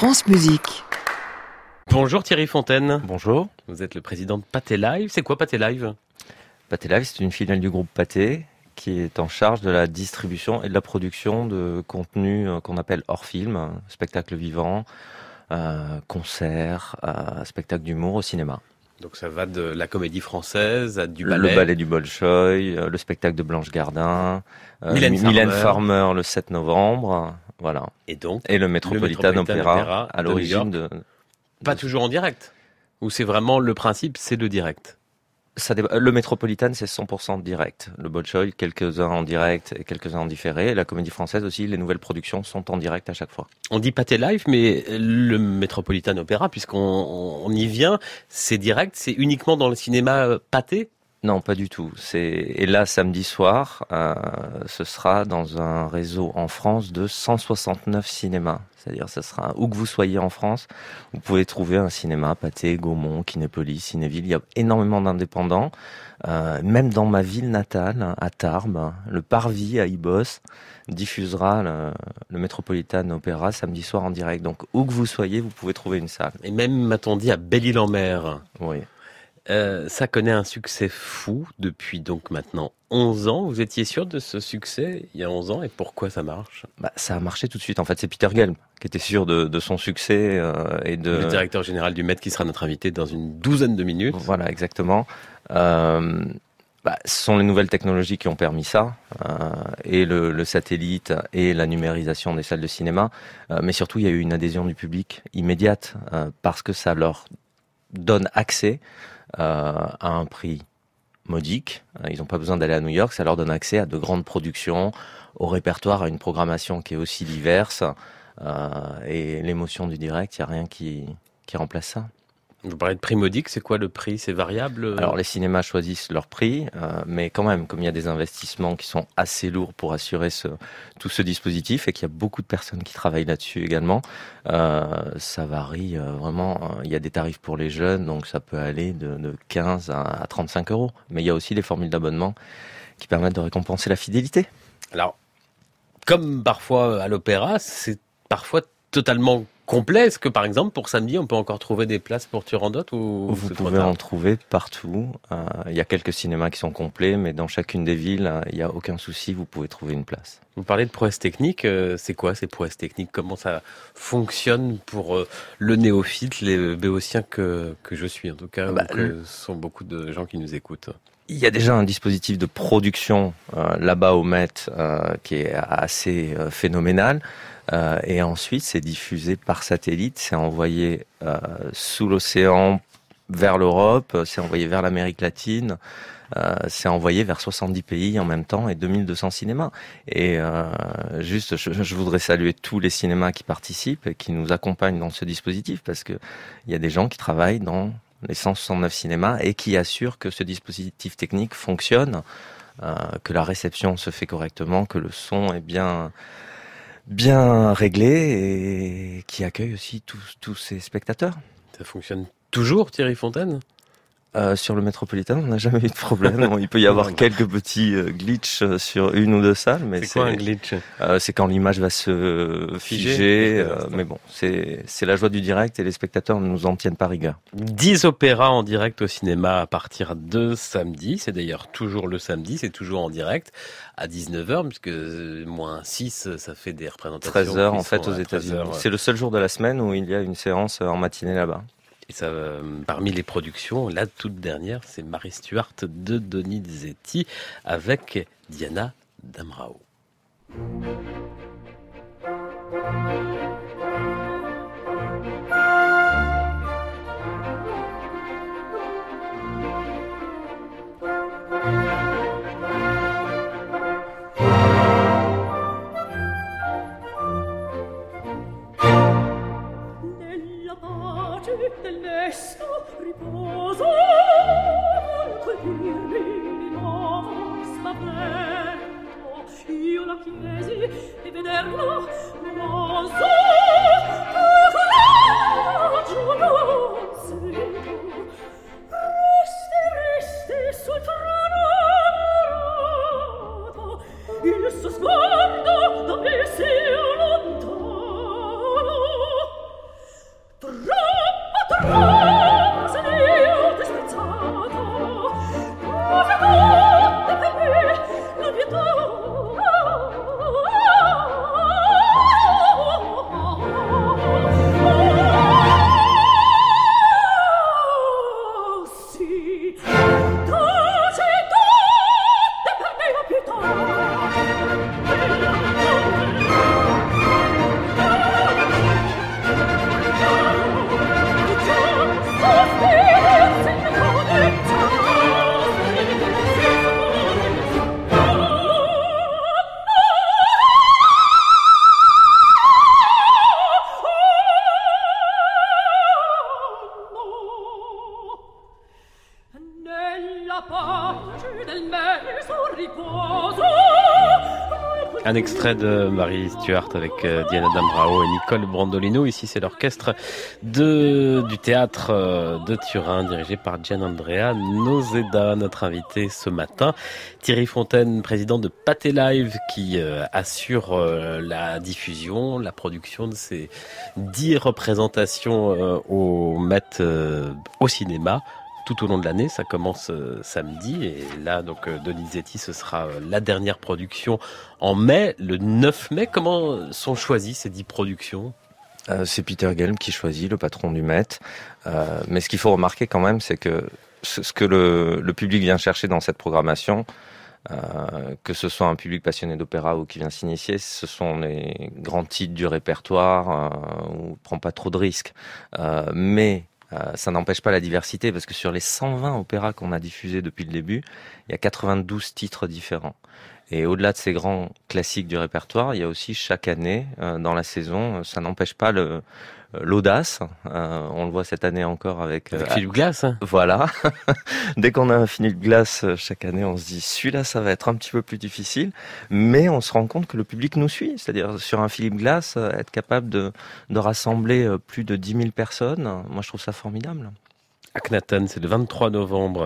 France Musique. Bonjour Thierry Fontaine. Bonjour. Vous êtes le président de Pathé Live. C'est quoi Pathé Live ? Pathé Live, c'est une filiale du groupe Pathé qui est en charge de la distribution et de la production de contenu qu'on appelle hors film, spectacle vivant, concerts, spectacle d'humour au cinéma. Donc ça va de la comédie française à du ballet. Le ballet du Bolchoï, le spectacle de Blanche Gardin, Mylène Farmer le 7 novembre, voilà. Et donc le Metropolitan Opera à l'origine de... Pas toujours en direct. Ou c'est vraiment le principe, c'est le direct. Le Metropolitan, c'est 100% direct. Le Bolchoï, quelques-uns en direct et quelques-uns en différé. Et la comédie française aussi, les nouvelles productions sont en direct à chaque fois. On dit Pathé Live, mais le Metropolitan Opera, puisqu'on y vient, c'est direct, c'est uniquement dans le cinéma Pathé ? Non, pas du tout. Et là, samedi soir, ce sera dans un réseau en France de 169 cinémas. C'est-à-dire, ce sera où que vous soyez en France, vous pouvez trouver un cinéma, Pathé, Gaumont, Kinépolis, Cinéville. Il y a énormément d'indépendants. Même dans ma ville natale, à Tarbes, le Parvis à Ibos diffusera le Metropolitan Opera samedi soir en direct. Donc, où que vous soyez, vous pouvez trouver une salle. Et même, m'a-t-on dit, à Belle-Île-en-Mer. Oui. Ça connaît un succès fou depuis donc maintenant 11 ans. Vous étiez sûr de ce succès il y a 11 ans et pourquoi ça marche ? Ça a marché tout de suite. En fait, c'est Peter Gelb qui était sûr de son succès le directeur général du Met qui sera notre invité dans une douzaine de minutes. Voilà, exactement. Ce sont les nouvelles technologies qui ont permis ça, et le satellite et la numérisation des salles de cinéma. Mais surtout, il y a eu une adhésion du public immédiate parce que ça leur donne accès à un prix modique. Ils n'ont pas besoin d'aller à New York, ça leur donne accès à de grandes productions, au répertoire, à une programmation qui est aussi diverse. Et l'émotion du direct, il n'y a rien qui remplace ça. Vous parlez de prix modique, c'est quoi le prix ? C'est variable ? Alors les cinémas choisissent leur prix, mais quand même, comme il y a des investissements qui sont assez lourds pour assurer tout ce dispositif et qu'il y a beaucoup de personnes qui travaillent là-dessus également, ça varie vraiment. Il y a des tarifs pour les jeunes, donc ça peut aller de 15 à 35 euros. Mais il y a aussi des formules d'abonnement qui permettent de récompenser la fidélité. Alors, comme parfois à l'opéra, c'est parfois totalement complet. Est-ce que par exemple pour samedi on peut encore trouver des places pour Turandot ou vous pouvez en trouver partout. Il y a quelques cinémas qui sont complets, mais dans chacune des villes, il n'y a aucun souci, vous pouvez trouver une place. Vous parlez de prouesses techniques, c'est quoi ces prouesses techniques ? Comment ça fonctionne pour le néophyte, les béotiens que je suis en tout cas, ce sont beaucoup de gens qui nous écoutent. Il y a déjà un dispositif de production là-bas au Met qui est assez phénoménal. Et ensuite, c'est diffusé par satellite, c'est envoyé sous l'océan vers l'Europe, c'est envoyé vers l'Amérique latine, c'est envoyé vers 70 pays en même temps et 2200 cinémas. Et juste, je voudrais saluer tous les cinémas qui participent et qui nous accompagnent dans ce dispositif parce que il y a des gens qui travaillent dans les 169 cinémas et qui assurent que ce dispositif technique fonctionne, que la réception se fait correctement, que le son est bien réglé et qui accueille aussi tous ces spectateurs. Ça fonctionne toujours, Thierry Fontaine ? Sur le Metropolitan, on n'a jamais eu de problème. Il peut y avoir quelques petits glitches sur une ou deux salles, mais c'est quoi un glitch ? C'est quand l'image va se figer. Mais bon, c'est la joie du direct et les spectateurs ne nous en tiennent pas rigueur. 10 opéras en direct au cinéma à partir de samedi. C'est d'ailleurs toujours le samedi, c'est toujours en direct à 19h, puisque moins 6, ça fait des représentations. 13h en fait aux États-Unis. C'est le seul jour de la semaine où il y a une séance en matinée là-bas. Et ça, parmi les productions, la toute dernière, c'est Marie Stuart de Donizetti avec Diana Damrau. Dell'esto riposo colpirmi di nuovo spavento io la chiesi e vederlo non so che coraggio non sento resti sul trono adorato il suo sguardo da me si lontano Un extrait de Mary Stuart avec Diana Dambrao et Nicole Brandolino. Ici, c'est l'orchestre du théâtre de Turin, dirigé par Gianandrea Noseda, notre invité ce matin. Thierry Fontaine, président de Pâté Live, qui assure la diffusion, la production de ces 10 représentations au Met au cinéma. Tout au long de l'année, ça commence samedi et là donc Donizetti, ce sera la dernière production en mai, le 9 mai. Comment sont choisies ces 10 productions ? C'est Peter Gelb qui choisit, le patron du Met. Mais ce qu'il faut remarquer quand même, c'est que ce que le public vient chercher dans cette programmation, que ce soit un public passionné d'opéra ou qui vient s'initier, ce sont les grands titres du répertoire où on prend pas trop de risques. Mais ça n'empêche pas la diversité, parce que sur les 120 opéras qu'on a diffusés depuis le début, il y a 92 titres différents. Et au-delà de ces grands classiques du répertoire, il y a aussi chaque année, dans la saison, ça n'empêche pas l'audace. On le voit cette année encore avec Philippe Glass. Hein. Voilà. Dès qu'on a un Philippe Glass chaque année, on se dit celui-là, ça va être un petit peu plus difficile. Mais on se rend compte que le public nous suit. C'est-à-dire sur un Philippe Glass, être capable de rassembler plus de 10 000 personnes, moi je trouve ça formidable. Akhenaton, c'est le 23 novembre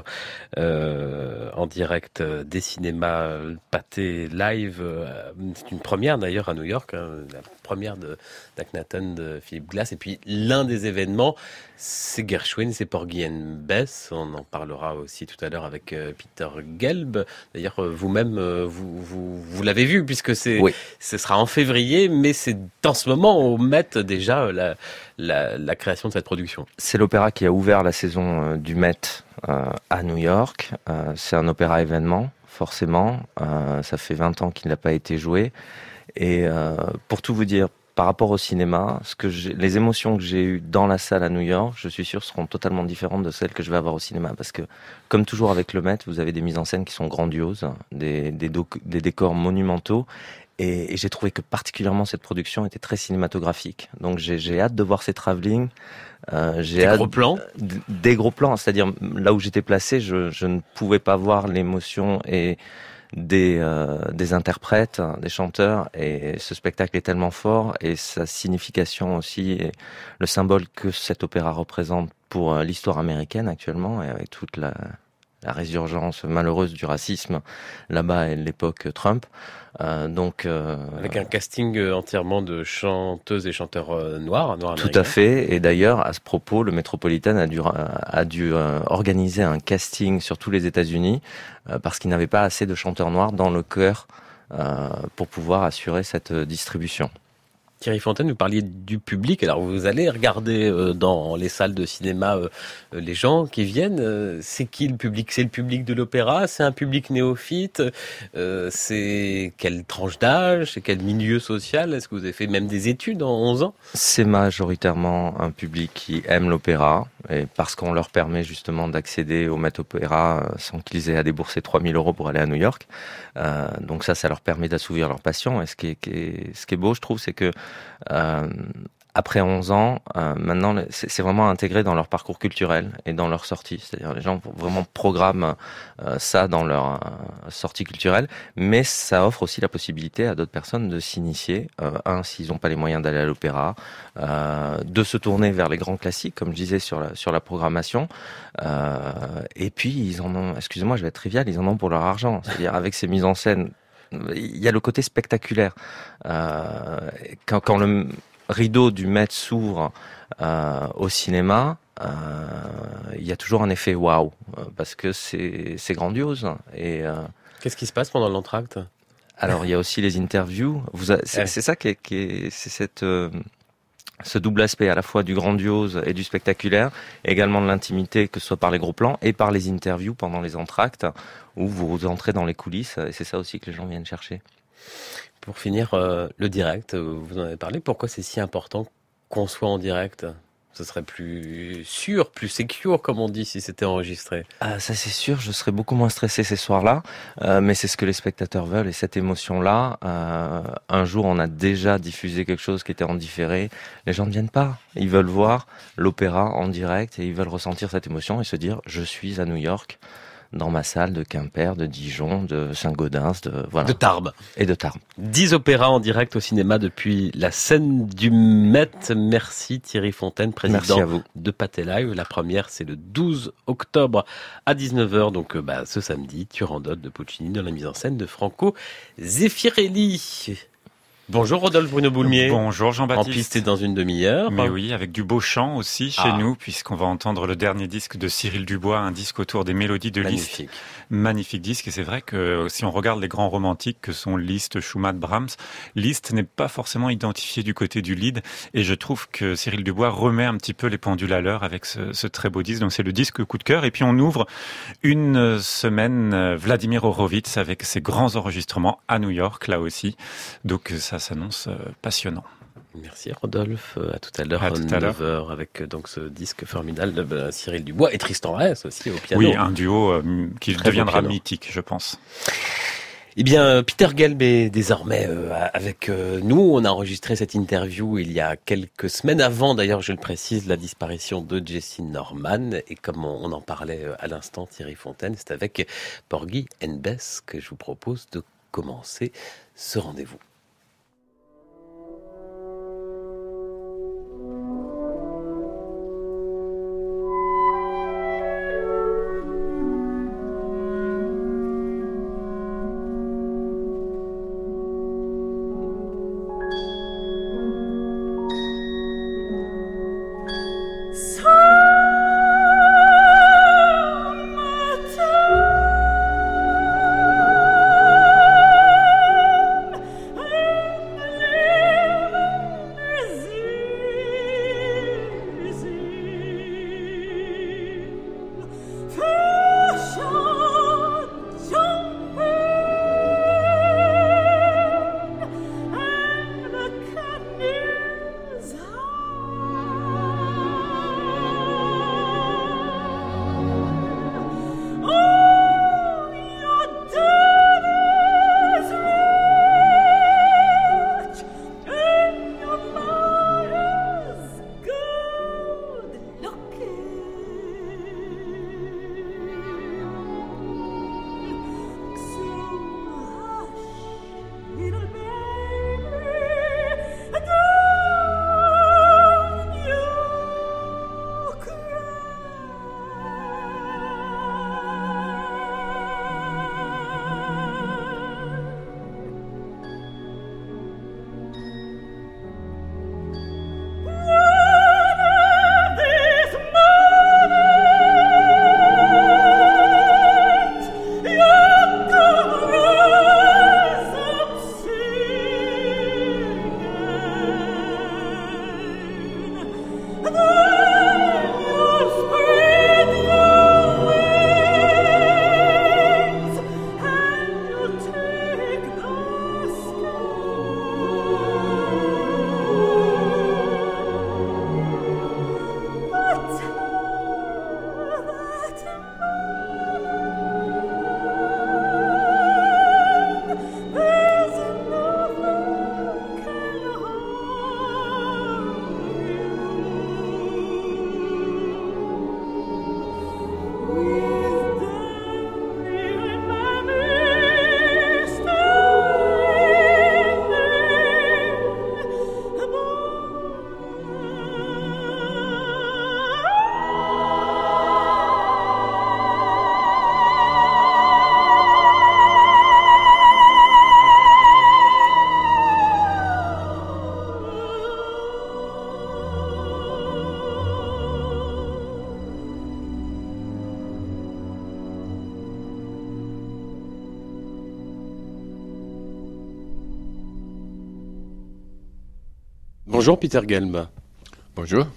en direct des cinémas Pâté Live. C'est une première d'ailleurs à New York, hein, la première d'Akhenaton de Philippe Glass. Et puis l'un des événements, c'est Gershwin, c'est Porgy and Bess. On en parlera aussi tout à l'heure avec Peter Gelb. D'ailleurs, vous-même, vous l'avez vu puisque oui. Ce sera en février, mais c'est en ce moment au Met déjà la création de cette production. C'est l'opéra qui a ouvert la saison du Met à New York. C'est un opéra événement, forcément. Ça fait 20 ans qu'il n'a pas été joué. Et pour tout vous dire, par rapport au cinéma, les émotions que j'ai eues dans la salle à New York, je suis sûr, seront totalement différentes de celles que je vais avoir au cinéma. Parce que, comme toujours avec le Met, vous avez des mises en scène qui sont grandioses, des décors monumentaux. Et j'ai trouvé que particulièrement cette production était très cinématographique. Donc j'ai hâte de voir ces travelling. Gros plans. Des gros plans, c'est-à-dire là où j'étais placé, je ne pouvais pas voir l'émotion et des interprètes, des chanteurs. Et ce spectacle est tellement fort et sa signification aussi, et le symbole que cet opéra représente pour l'histoire américaine actuellement, et avec toute la résurgence malheureuse du racisme là-bas et l'époque Trump. Avec un casting entièrement de chanteuses et chanteurs noirs américains. Tout à fait. Et d'ailleurs, à ce propos, le Metropolitan a dû organiser un casting sur tous les États-Unis parce qu'il n'avait pas assez de chanteurs noirs dans le chœur pour pouvoir assurer cette distribution. Thierry Fontaine, vous parliez du public. Alors vous allez regarder dans les salles de cinéma les gens qui viennent. C'est qui le public ? C'est le public de l'opéra ? C'est un public néophyte ? C'est quelle tranche d'âge ? C'est quel milieu social ? Est-ce que vous avez fait même des études en 11 ans ? C'est majoritairement un public qui aime l'opéra, et parce qu'on leur permet justement d'accéder au Met Opéra sans qu'ils aient à débourser 3 000 € pour aller à New York. Donc ça leur permet d'assouvir leur passion. Et ce qui est beau, je trouve, c'est que après 11 ans, maintenant, c'est vraiment intégré dans leur parcours culturel et dans leur sortie. C'est-à-dire les gens vraiment programment ça dans leur sortie culturelle, mais ça offre aussi la possibilité à d'autres personnes de s'initier. S'ils n'ont pas les moyens d'aller à l'opéra, de se tourner vers les grands classiques, comme je disais sur la programmation. Et puis, ils en ont, excusez-moi, je vais être trivial, ils en ont pour leur argent. C'est-à-dire avec ces mises en scène, il y a le côté spectaculaire. Quand le rideau du Met s'ouvre au cinéma, il y a toujours un effet waouh, parce que c'est grandiose. Et qu'est-ce qui se passe pendant l'entracte ? Alors il y a aussi les interviews. C'est ça c'est ce double aspect à la fois du grandiose et du spectaculaire, également de l'intimité, que ce soit par les gros plans et par les interviews pendant les entractes, où vous entrez dans les coulisses, et c'est ça aussi que les gens viennent chercher. Pour finir, le direct, vous en avez parlé, pourquoi c'est si important qu'on soit en direct ? Ce serait plus sûr, plus secure, comme on dit, si c'était enregistré. Ça c'est sûr, je serais beaucoup moins stressé ces soirs-là, mais c'est ce que les spectateurs veulent, et cette émotion-là, un jour on a déjà diffusé quelque chose qui était en différé, les gens ne viennent pas, ils veulent voir l'opéra en direct, et ils veulent ressentir cette émotion et se dire, je suis à New York, dans ma salle de Quimper, de Dijon, de Saint-Gaudens, de Tarbes. Et de Tarbes. 10 opéras en direct au cinéma depuis la scène du Met. Merci Thierry Fontaine, président de Pathé Live. La première, c'est le 12 octobre à 19h, donc ce samedi, Turandot de Puccini dans la mise en scène de Franco Zeffirelli. Bonjour Rodolphe Bruno Boulmier. Bonjour Jean-Baptiste. En piste et dans une demi-heure. Mais oui, avec du beau chant aussi chez nous, puisqu'on va entendre le dernier disque de Cyril Dubois, un disque autour des mélodies de Liszt. Magnifique disque, et c'est vrai que si on regarde les grands romantiques que sont Liszt, Schumann, Brahms, Liszt n'est pas forcément identifié du côté du lead, et je trouve que Cyril Dubois remet un petit peu les pendules à l'heure avec ce très beau disque. Donc c'est le disque coup de cœur, et puis on ouvre une semaine Vladimir Horowitz avec ses grands enregistrements à New York, là aussi. Donc ça s'annonce passionnant. Merci Rodolphe, à tout à l'heure à 9h avec donc ce disque formidable de Cyril Dubois et Tristan Reyes aussi au piano. Oui, un duo qui deviendra mythique, je pense. Eh bien, Peter Gelb est désormais avec nous. On a enregistré cette interview il y a quelques semaines avant, d'ailleurs, je le précise, la disparition de Jessye Norman. Et comme on en parlait à l'instant, Thierry Fontaine, c'est avec Porgy and Bess que je vous propose de commencer ce rendez-vous. Bonjour Peter Gelb. Bonjour.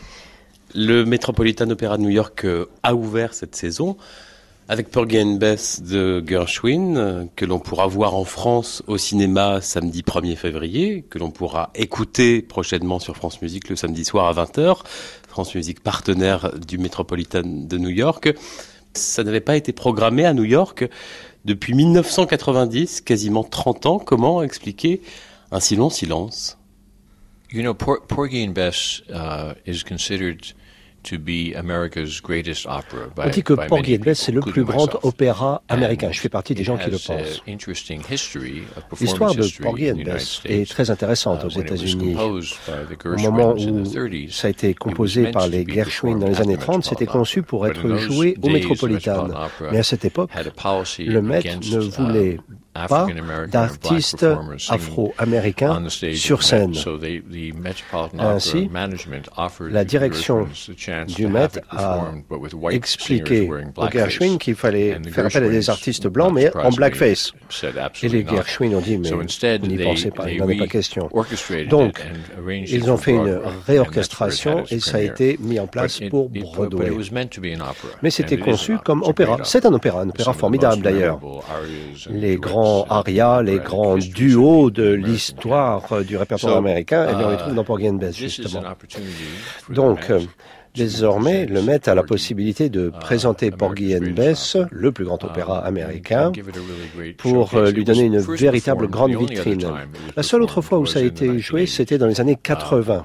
Le Metropolitan Opera de New York a ouvert cette saison avec Porgy and Bess de Gershwin, que l'on pourra voir en France au cinéma samedi 1er février, que l'on pourra écouter prochainement sur France Musique le samedi soir à 20h. France Musique, partenaire du Metropolitan de New York. Ça n'avait pas été programmé à New York depuis 1990, quasiment 30 ans. Comment expliquer un si long silence? You know, Porgy and Bess is considered On dit que Porgy and Bess, c'est le plus grand opéra américain. Je fais partie des gens qui le pensent. L'histoire de Porgy and Bess est très intéressante aux États-Unis. Au moment où ça a été composé par les Gershwin dans les années 30, c'était conçu pour être joué au Metropolitan. Mais à cette époque, le Met ne voulait pas d'artistes afro-américains sur scène. Ainsi, la direction du Met a expliqué aux Gershwin qu'il fallait faire appel à des artistes blancs, mais en blackface. Et les Gershwin ont dit, mais vous n'y pensez pas, il n'en est pas question. Donc, ils ont fait une réorchestration et ça a été mis en place pour Broadway. Mais c'était conçu comme opéra. C'est un opéra formidable d'ailleurs. Les grands arias, les grands duos de l'histoire du répertoire américain, et bien on les trouve dans Porgy and Bess, justement. Donc, désormais, le Met a la possibilité de présenter Porgy and Bess, le plus grand opéra américain, pour lui donner une véritable grande vitrine. La seule autre fois où ça a été joué, c'était dans les années 80.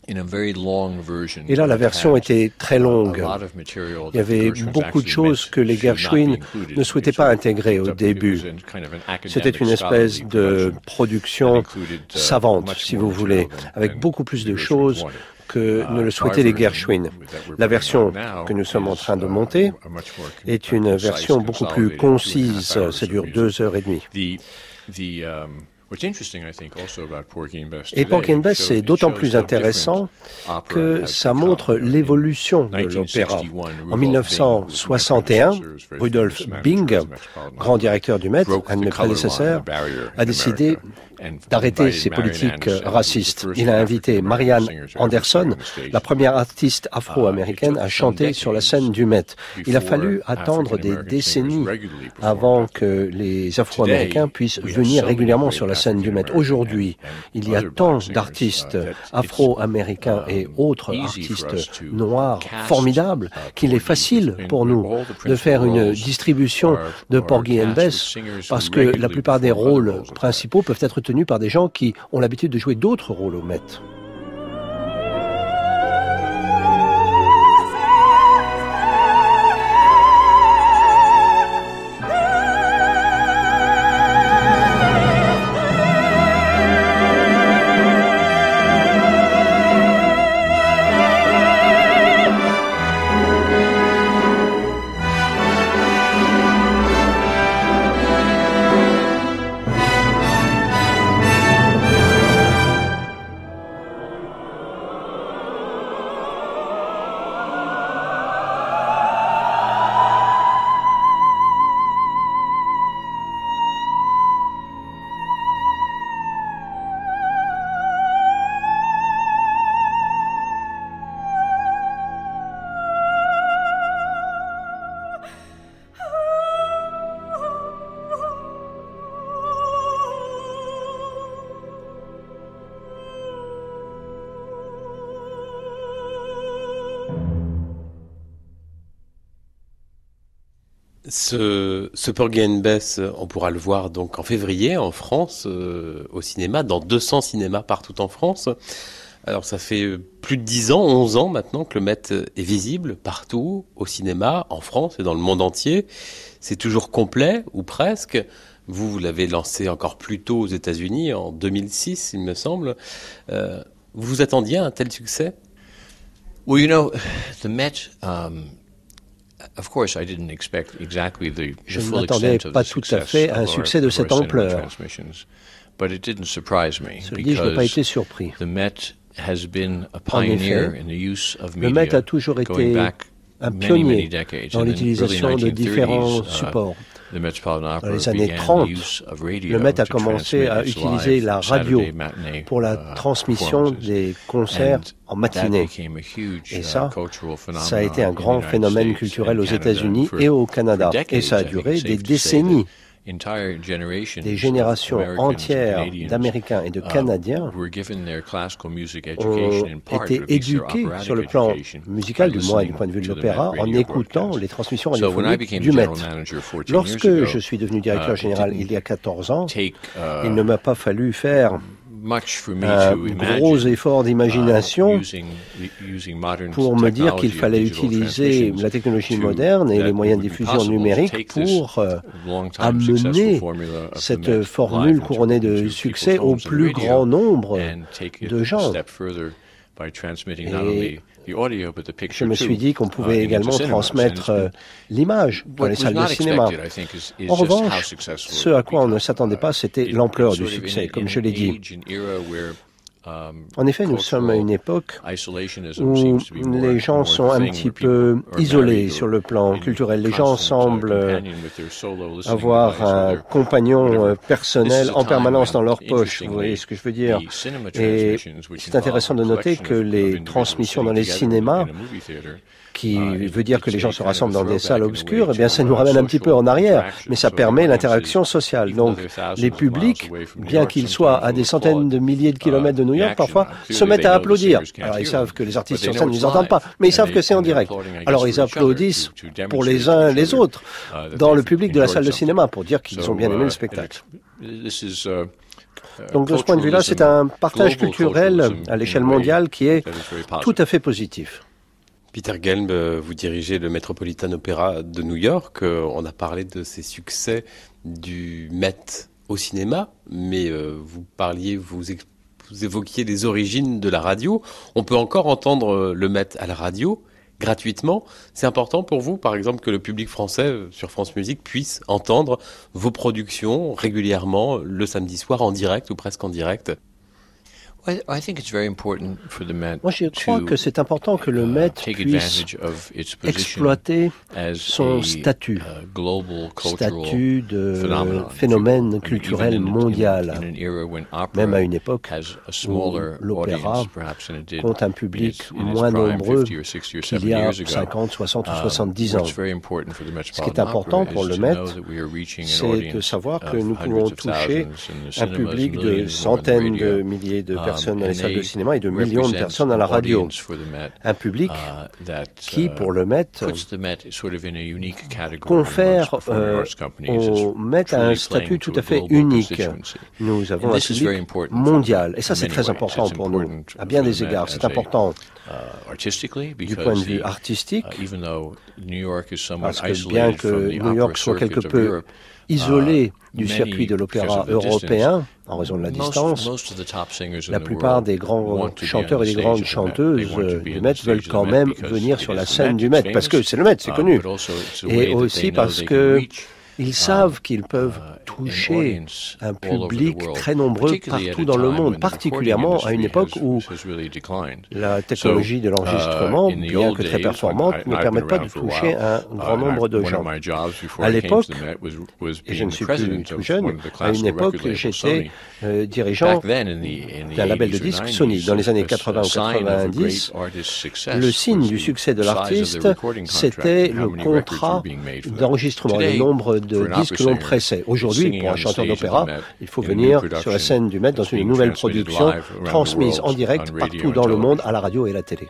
Et là, la version était très longue. Il y avait beaucoup de choses que les Gershwin ne souhaitaient pas intégrer au début. C'était une espèce de production savante, si vous voulez, avec beaucoup plus de choses que ne le souhaitaient les Gershwin. La version que nous sommes en train de monter est une version beaucoup plus concise. Ça dure 2h30. Et Porgy and Bess, c'est d'autant plus intéressant que ça montre l'évolution de l'opéra. En 1961, Rudolph Bing, grand directeur du Met, un de mes prédécesseurs, a décidé d'arrêter ces politiques racistes. Il a invité Marianne Anderson, la première artiste afro-américaine, à chanter sur la scène du Met. Il a fallu attendre des décennies avant que les Afro-Américains puissent venir régulièrement sur la scène du Met. Aujourd'hui, il y a tant d'artistes afro-américains et autres artistes noirs formidables qu'il est facile pour nous de faire une distribution de Porgy and Bess parce que la plupart des rôles principaux peuvent être tenus par des gens qui ont l'habitude de jouer d'autres rôles au Met. Ce Porgy and Bess, on pourra le voir donc en février en France, au cinéma, dans 200 cinémas partout en France. Alors ça fait plus de 10 ans, 11 ans maintenant que le Met est visible partout, au cinéma, en France et dans le monde entier. C'est toujours complet, ou presque. Vous l'avez lancé encore plus tôt aux États-Unis, en 2006, il me semble. Vous vous attendiez à un tel succès? Well, you know, the Met... Je ne m'attendais pas tout à fait à un succès de cette ampleur. Cela dit, je n'ai pas été surpris. En effet, le Met a toujours été un pionnier dans l'utilisation de différents supports. Dans les années 30, le Met a commencé à utiliser la radio pour la transmission des concerts en matinée. Et ça a été un grand phénomène culturel aux États-Unis et au Canada. Et ça a duré des décennies. Des générations entières d'Américains et de Canadiens ont été éduqués sur le plan musical, du moins du point de vue de l'opéra, en écoutant les transmissions radiophoniques du Met. Lorsque je suis devenu directeur général il y a 14 ans, il ne m'a pas fallu faire gros effort d'imagination pour me dire qu'il fallait utiliser la technologie moderne et les moyens de diffusion numérique pour amener cette formule couronnée de succès au plus grand nombre de gens. Et je me suis dit qu'on pouvait également transmettre l'image dans les salles de cinéma. En revanche, ce à quoi on ne s'attendait pas, c'était l'ampleur du succès, comme je l'ai dit. En effet, nous sommes à une époque où les gens sont un petit peu isolés sur le plan culturel. Les gens semblent avoir un compagnon personnel en permanence dans leur poche. Vous voyez ce que je veux dire? Et c'est intéressant de noter que les transmissions dans les cinémas, qui veut dire que les gens se rassemblent dans des salles obscures, eh bien, ça nous ramène un petit peu en arrière, mais ça permet l'interaction sociale. Donc, les publics, bien qu'ils soient à des centaines de milliers de kilomètres de New York, parfois, se mettent à applaudir. Alors, ils savent que les artistes sur scène ne les entendent pas, mais ils savent que c'est en direct. Alors, ils applaudissent pour les uns et les autres dans le public de la salle de cinéma pour dire qu'ils ont bien aimé le spectacle. Donc, de ce point de vue-là, c'est un partage culturel à l'échelle mondiale qui est tout à fait positif. Peter Gelb, vous dirigez le Metropolitan Opera de New York. On a parlé de ses succès du Met au cinéma, mais vous évoquiez les origines de la radio. On peut encore entendre le Met à la radio gratuitement. C'est important pour vous, par exemple, que le public français sur France Musique puisse entendre vos productions régulièrement le samedi soir en direct ou presque en direct? Moi, je crois que c'est important que le Met puisse exploiter son statut de phénomène culturel mondial, même à une époque où l'opéra compte un public moins nombreux qu'il y a 50, 60 ou 70 ans. Ce qui est important pour le Met, c'est de savoir que nous pouvons toucher un public de centaines de milliers de personnes dans les salles de cinéma et de millions de personnes à la radio. Un public qui, pour le Met, confère au Met un statut tout à fait unique. Nous avons un public mondial. Et ça, c'est très important pour nous. À bien des égards, c'est important du point de vue artistique, parce que bien que New York soit quelque peu isolé du circuit de l'opéra européen, en raison de la distance, la plupart des grands chanteurs et des grandes chanteuses du Met veulent quand même venir sur la scène du Met, parce que c'est le Met, c'est connu. Et aussi parce que ils savent qu'ils peuvent toucher un public très nombreux partout dans le monde, particulièrement à une époque où la technologie de l'enregistrement, bien que très performante, ne permet pas de toucher un grand nombre de gens. À l'époque, et je ne suis plus tout jeune, à une époque, j'étais dirigeant d'un label de disques Sony. Dans les années 80 ou 90, le signe du succès de l'artiste, c'était le contrat d'enregistrement, le nombre de disques que l'on pressait. Aujourd'hui, pour un chanteur d'opéra, il faut venir sur la scène du Met dans une nouvelle production transmise en direct partout dans le monde à la radio et à la télé.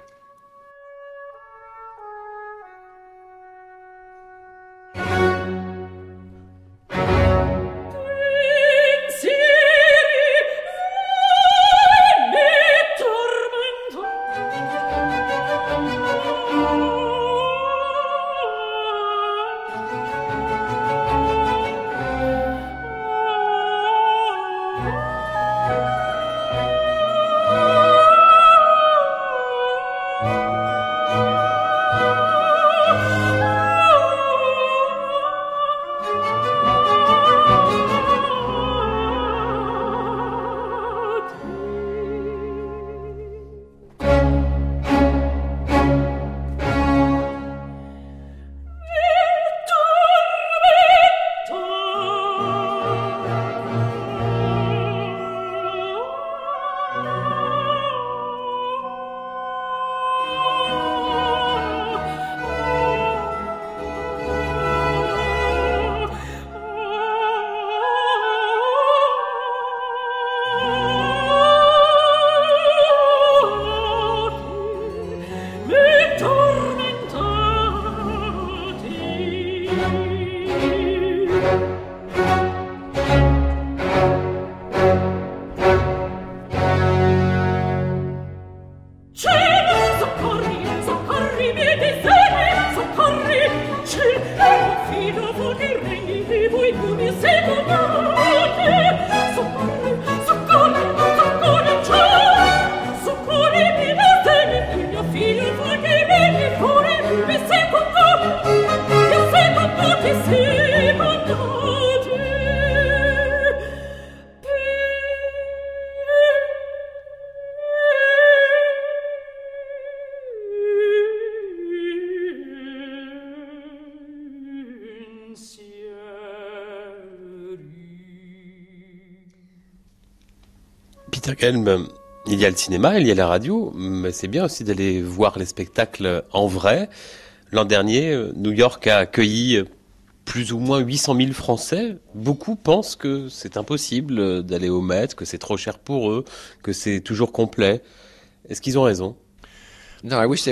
Peter Gelb, il y a le cinéma, il y a la radio, mais c'est bien aussi d'aller voir les spectacles en vrai. L'an dernier, New York a accueilli plus ou moins 800 000 Français. Beaucoup pensent que c'est impossible d'aller au Met, que c'est trop cher pour eux, que c'est toujours complet. Est-ce qu'ils ont raison ? Non. En réalité,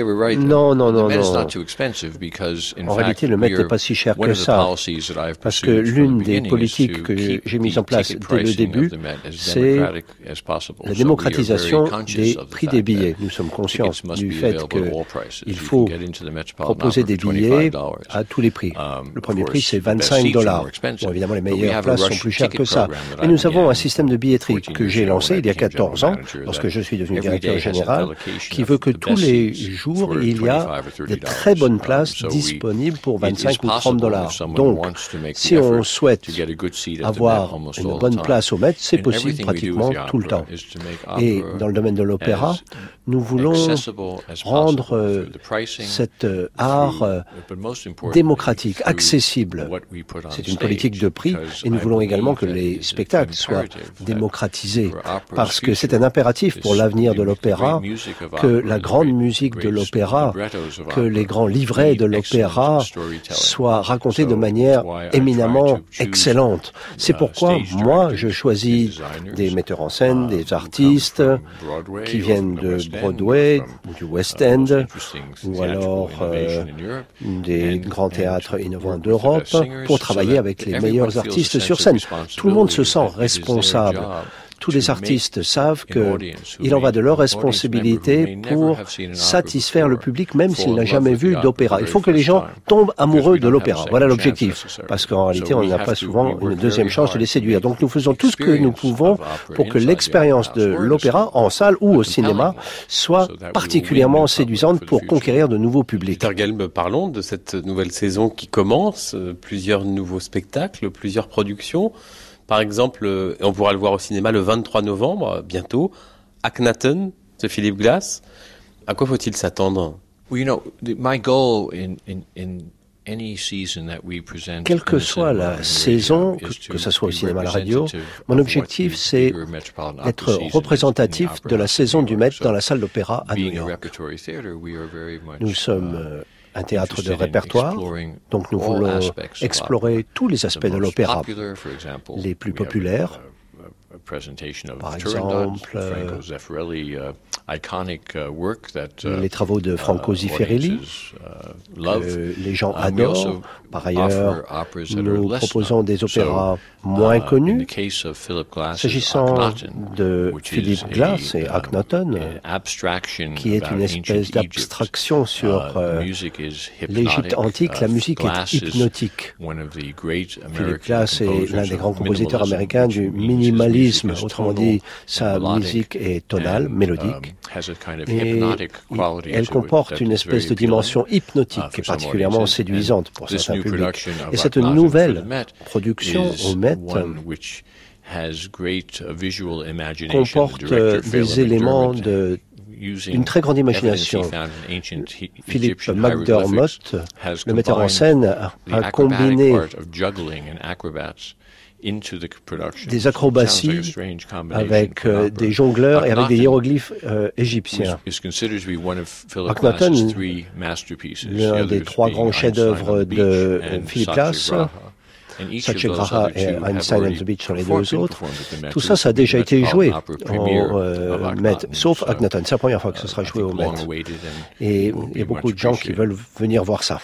le Met n'est pas si cher que ça, parce que l'une des politiques que j'ai mises en place dès le début, c'est la démocratisation des prix des billets. Nous sommes conscients du fait qu'il faut proposer des billets à tous les prix. Le premier prix, c'est $25. Bon, évidemment, les meilleures places sont plus chères que ça. Et nous avons un système de billetterie que j'ai lancé il y a 14 ans, lorsque je suis devenu directeur général, qui veut que tous les jours, il y a de très bonnes places disponibles pour $25 ou $30. Donc, si on souhaite avoir une bonne place au Met, c'est possible pratiquement tout le temps. Et dans le domaine de l'opéra, nous voulons rendre cet art démocratique, accessible. C'est une politique de prix et nous voulons également que les spectacles soient démocratisés parce que c'est un impératif pour l'avenir de l'opéra que la grande musique de l'opéra, que les grands livrets de l'opéra soient racontés de manière éminemment excellente. C'est pourquoi moi je choisis des metteurs en scène, des artistes qui viennent de Broadway, du West End, ou alors des grands théâtres innovants d'Europe, pour travailler avec les meilleurs artistes sur scène. Tout le monde se sent responsable. Tous les artistes savent qu'il en va de leur responsabilité pour satisfaire le public, même s'il n'a jamais vu d'opéra. Il faut que les gens tombent amoureux de l'opéra. Voilà l'objectif. Parce qu'en réalité, on n'a pas souvent une deuxième chance de les séduire. Donc nous faisons tout ce que nous pouvons pour que l'expérience de l'opéra, en salle ou au cinéma, soit particulièrement séduisante pour conquérir de nouveaux publics. Peter Gelb, parlons de cette nouvelle saison qui commence. Plusieurs nouveaux spectacles, plusieurs productions. Par exemple, on pourra le voir au cinéma le 23 novembre, bientôt, Akhenaten de Philip Glass. À quoi faut-il s'attendre ? Quelle que soit la saison, que ce soit au cinéma ou à la radio, mon objectif, c'est d'être représentatif de la saison du Met dans la salle d'opéra à New York. Nous sommes un théâtre de répertoire, donc nous voulons explorer tous les aspects de l'opéra, les plus populaires, par exemple, les travaux de Franco Zeffirelli, que les gens adorent. Par ailleurs, nous proposons des opéras moins connus. S'agissant de Philip Glass et Akhenaten, qui est une espèce d'abstraction sur l'Égypte antique, la musique est hypnotique. Philip Glass est l'un des grands compositeurs américains du minimalisme, autrement dit, sa musique est tonale, mélodique, et elle comporte une espèce de dimension hypnotique qui est particulièrement séduisante pour certains publics. Et cette nouvelle production au Met comporte des éléments d'une très grande imagination. Philip McDermott, le metteur en scène, a combiné des acrobaties avec des jongleurs et avec des hiéroglyphes égyptiens. Akhenaten, l'un des trois grands chefs-d'œuvre de Philip Glass, Satyagraha et Einstein and the Beach sont les deux autres. Tout ça, ça a déjà été joué au Met, sauf Akhenaten. C'est la première fois que ce sera joué au Met. Et il y a beaucoup de gens qui veulent venir voir ça.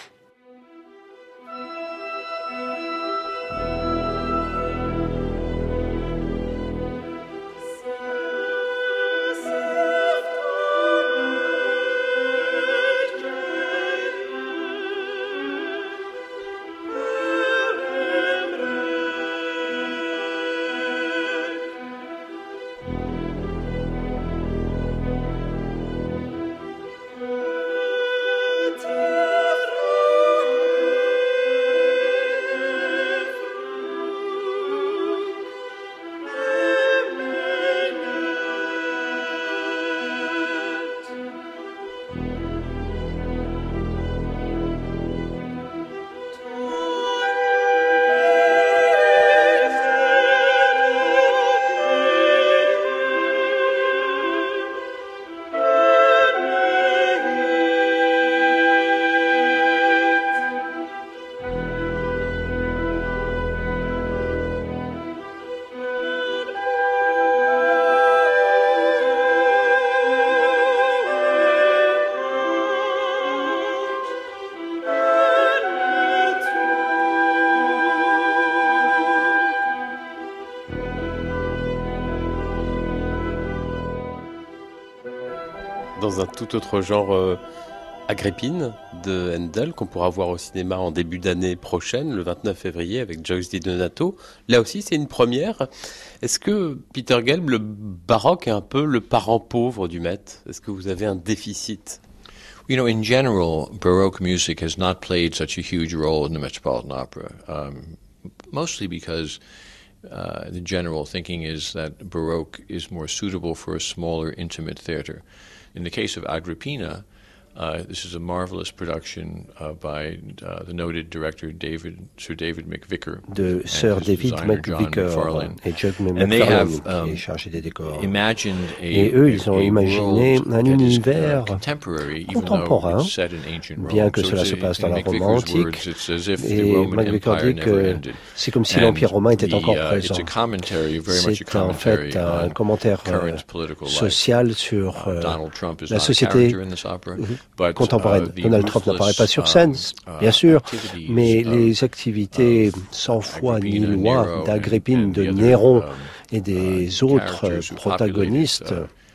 dans un tout autre genre, Agrippine de Handel, qu'on pourra voir au cinéma en début d'année prochaine, le 29 février, avec Joyce Di Donato. Là aussi, c'est une première. Est-ce que, Peter Gelb, le baroque est un peu le parent pauvre du Met? Est-ce que vous avez un déficit? You know, in general, Baroque music has not played such a huge role in the Metropolitan Opera, mostly because the general thinking is that Baroque is more suitable for a smaller, intimate theater. In the case of Agrippina, this is a marvelous production by the noted director Sir David McVicker. De Sir David McVicker et Judd McFarlane qui est chargé des décors. Et eux, ils ont imaginé un univers contemporain, bien que cela se passe dans la Rome antique. Et McVicker dit que c'est comme si l'Empire romain était encore présent. C'est en fait un commentaire social sur la société contemporaine. Donald Trump n'apparaît pas sur scène, bien sûr, mais les activités sans foi ni loi d'Agrippine, de Néron et des autres protagonistes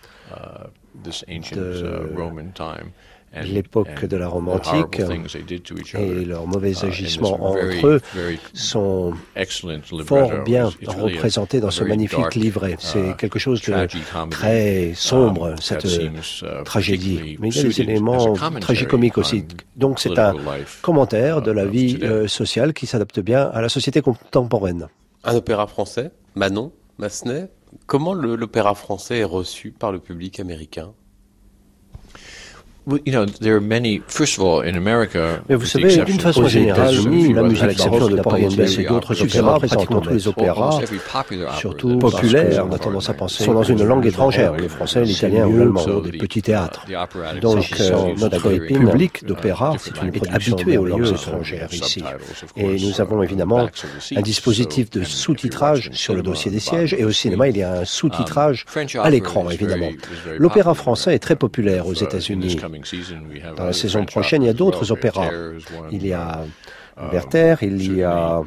de l'époque de la Rome antique et leurs mauvais agissements entre eux sont fort bien représentés dans ce magnifique livret. C'est quelque chose de très sombre, cette tragédie. Mais il y a des éléments tragicomiques aussi. Donc c'est un commentaire de la vie sociale qui s'adapte bien à la société contemporaine. Un opéra français, Manon, Massenet. Comment l'opéra français est reçu par le public américain? You know, there are many. First of all, in America, mais vous savez, d'une façon générale, la musique baroque de Porgy and Bess et d'autres opéras, pratiquement tous les opéras, surtout populaires, on a tendance à penser, sont dans une langue étrangère, le français, l'italien ou l'allemand, dans des petits théâtres. Donc, notre public d'opéra est habitué aux langues étrangères ici. Et nous avons évidemment un dispositif de sous-titrage sur le dossier des sièges, et au cinéma, il y a un sous-titrage à l'écran, évidemment. L'opéra français est très populaire aux États-Unis. Dans la saison prochaine, il y a d'autres opéras. Il y a Werther, il y a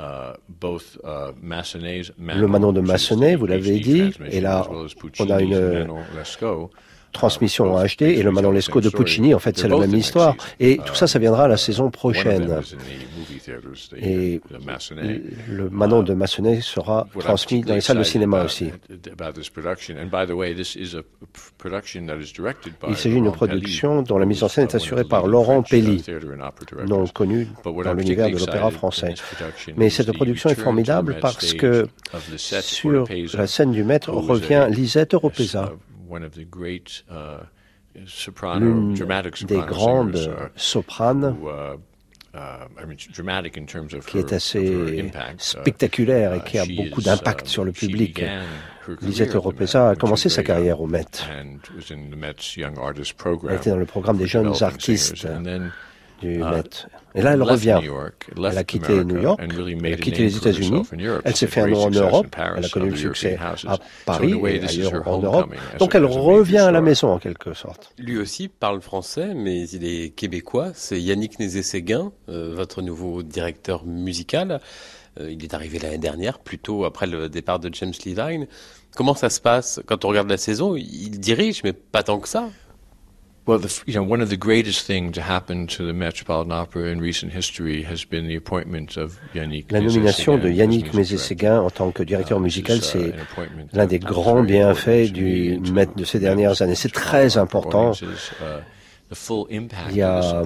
le Manon de Massenet, vous l'avez dit, et là, on a une transmission en HD, et le Manon Lescaut de Puccini, en fait, c'est la même histoire. Et tout ça, ça viendra la saison prochaine. Et le Manon de Massenet sera transmis dans les salles de cinéma aussi. Il s'agit d'une production dont la mise en scène est assurée par Laurent Pelli, non connu dans l'univers de l'opéra français. Mais cette production est formidable parce que sur la scène du Met revient Lisette Oropesa, l'une des grandes sopranes qui est assez spectaculaire et qui a beaucoup d'impact sur le public. Lisette Oropesa a commencé sa carrière au Met. Elle était dans le programme des jeunes artistes du Met. Et là, elle revient. Elle a quitté New York, elle a quitté les États-Unis, elle s'est fait un nom en Europe, elle a connu le succès à Paris et ailleurs en Europe. Donc elle revient à la maison en quelque sorte. Lui aussi parle français, mais il est québécois. C'est Yannick Nézet-Séguin, votre nouveau directeur musical. Il est arrivé l'année dernière, plutôt après le départ de James Levine. Comment ça se passe? Quand on regarde la saison, il dirige, mais pas tant que ça. Well, one of the greatest things to happen to the Metropolitan Opera in recent history has been the appointment of Yannick. La nomination de Yannick Nézet-Séguin en tant que directeur musical, c'est l'un des grands bienfaits du Met de ces dernières années. C'est très important. Il y a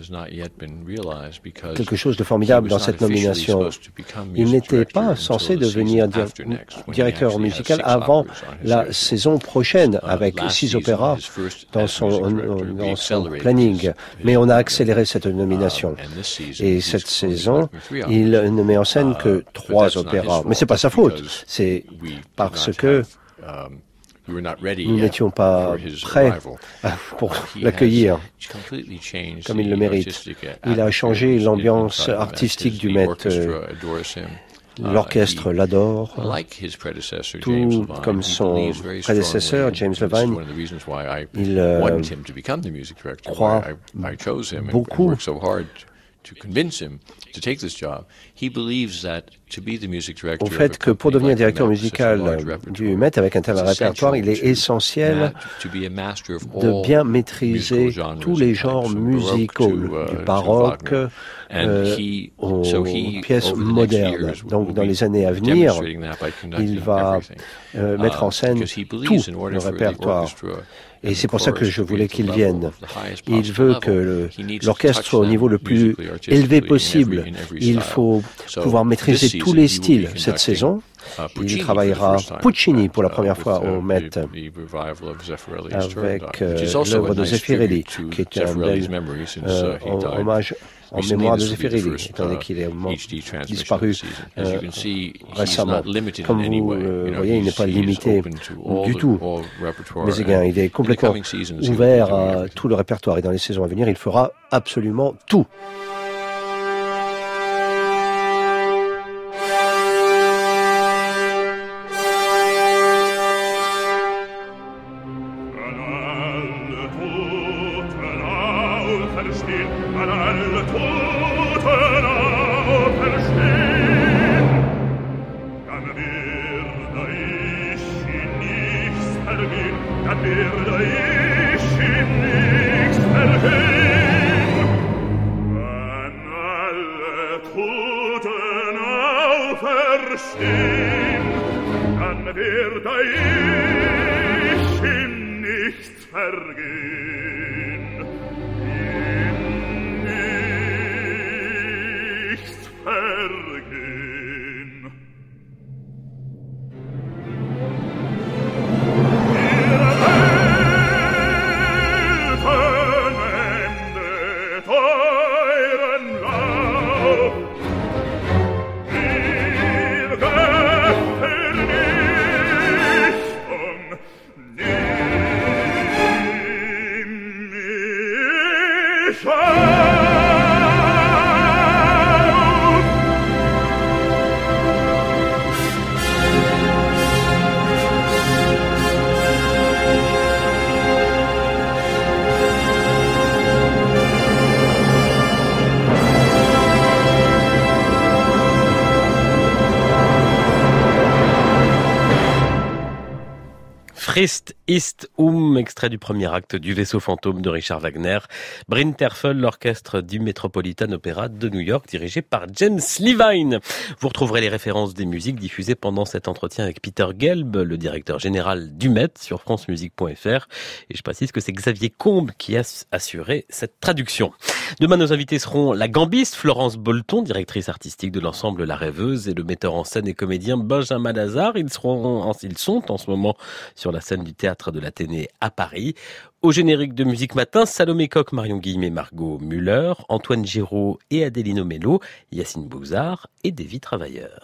quelque chose de formidable dans cette nomination. Il n'était pas censé devenir directeur musical avant la saison prochaine, avec 6 opéras dans son planning. Mais on a accéléré cette nomination. Et cette saison, il ne met en scène que 3 opéras. Mais c'est pas sa faute. C'est parce que nous n'étions pas prêts pour l'accueillir comme il le mérite. Il a changé l'ambiance artistique du Met. L'orchestre l'adore, tout comme son prédécesseur, James Levine. Il croit beaucoup au fait que pour devenir directeur musical du Met avec un tel répertoire, il est essentiel de bien maîtriser tous les genres musicaux, du baroque aux pièces modernes. Donc dans les années à venir, il va mettre en scène tout le répertoire. Et c'est pour ça que je voulais qu'il vienne. Il veut que l'orchestre soit au niveau le plus élevé possible. Il faut pouvoir maîtriser tous les styles cette saison. Il travaillera Puccini pour la première fois au Met avec l'œuvre de Zeffirelli, qui est un bel hommage en mémoire de Zeffirelli, étant donné qu'il est disparu récemment. Comme vous voyez, il n'est pas limité du tout. Mais il est complètement ouvert à tout le répertoire. Et dans les saisons à venir, il fera absolument tout. Christ ist extrait du premier acte du Vaisseau fantôme de Richard Wagner. Brinterfel, l'orchestre du Metropolitan Opera de New York, dirigé par James Levine. Vous retrouverez les références des musiques diffusées pendant cet entretien avec Peter Gelb, le directeur général du Met, sur francemusique.fr. Et je précise que c'est Xavier Combe qui a assuré cette traduction. Demain, nos invités seront la gambiste Florence Bolton, directrice artistique de l'ensemble La Rêveuse, et le metteur en scène et comédien Benjamin Lazare. Ils sont en ce moment sur la scène du théâtre de l'Athénée à Paris. Au générique de Musique Matin, Salomé Coq, Marion Guillemé, Margot Muller, Antoine Giraud et Adélino Mello, Yacine Bouzard et Davy Travailleur.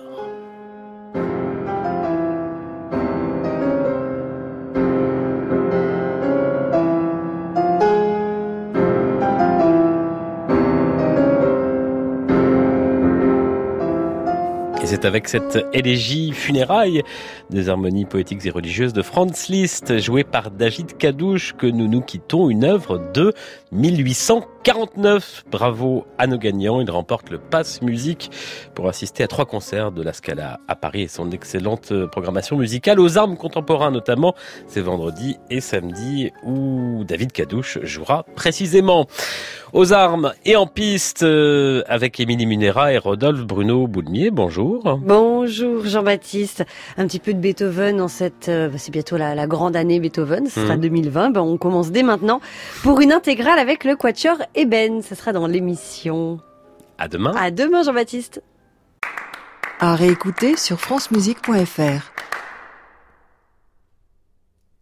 C'est avec cette élégie funérailles des harmonies poétiques et religieuses de Franz Liszt, jouée par David Kadouche, que nous nous quittons, une œuvre de 1849. Bravo à nos gagnants, ils remportent le Pass Musique pour assister à 3 concerts de la Scala à Paris et son excellente programmation musicale aux armes contemporains notamment. C'est vendredi et samedi où David Kadouche jouera précisément. Aux armes et en piste avec Émilie Munera et Rodolphe Bruno Boulmier. Bonjour. Bonjour Jean-Baptiste. Un petit peu de Beethoven en cette... c'est bientôt la grande année Beethoven, ce sera 2020. On commence dès maintenant pour une intégrale avec le Quatuor Eben. Ça sera dans l'émission. À demain. À demain Jean-Baptiste. À réécouter sur francemusique.fr.